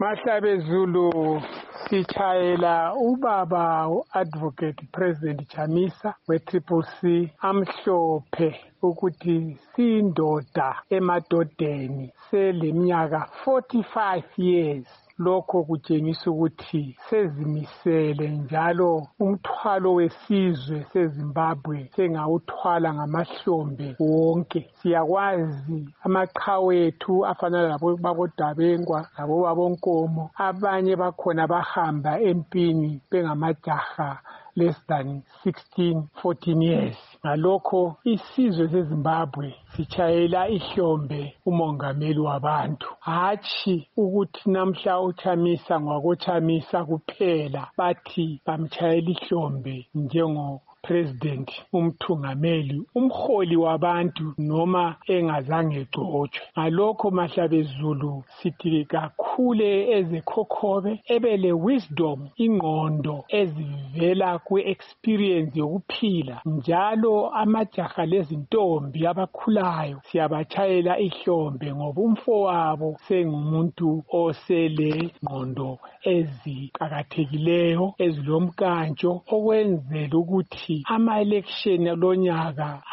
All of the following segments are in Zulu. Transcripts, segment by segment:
Mahlabezulu sitshayela ubaba u-Advocate President Chamisa we-CCC amhlophe ukuthi siyindoda emadodeni seleminyaka 45 years. Lokho kutshengisa ukuthi sezimisele njalo umthwalo wesizwe seZimbabwe sengawuthwala ngamahlombe wonke. Siyakwazi amaqhawe ethu afana labo babodabengwa labo babonkomo, abanye bakhona bahamba empini bengamajaha less than 16-14 years. Ngalokho isizwe seZimbabwe sitshayela ihlombe umongameli wabantu, hatshi ukuthi namhla uChamisa ngwakoChamisa kuphela bathi bamtshayela ihlombe njengo President, umthungameli, umholi wabantu noma engazange egcotshwe. Ngalokho Mahlabezulu sithi kakhule ezekhokhobe ebele wisdom, ingqondo ezivela ku-experience yokuphila, njalo amajaha lezintombi abakhulayo siyabatshayela ihlombe ngoba umfowabo sengumuntu osele ngqondo eziqakathekileyo ezilomkantsho okwenzela ukuthi ama-election lonyaka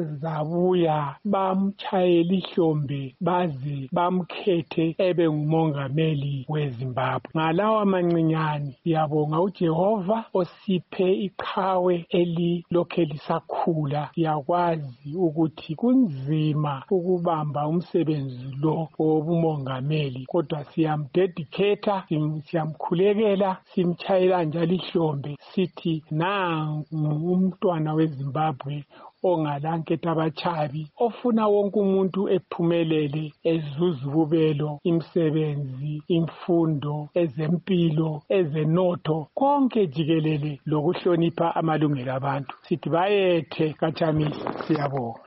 azabuya bamtshayele ihlombe baze bamkhethe ebe ngumongameli weZimbabwe. Ngalawa mancinyane siyabonga uJehova osiphe iqhawe elilokhe lisakhula. Siyakwazi ukuthi kunzima ukubamba umsebenzi lo wobumongameli, kodwa siyamdedicata, siyamkhulekela, simtshayela njalo ihlombe sithi nangu umntwana weZimbabwe ongalanketha abatshabi ofuna wonke umuntu ephumelele ezuza ububelo, imisebenzi, imfundo, ezempilo, ezenotho, konke jikelele lokuhlonipha amalungelo abantu. Sithi bayethe kaChamisa. Siyabonga.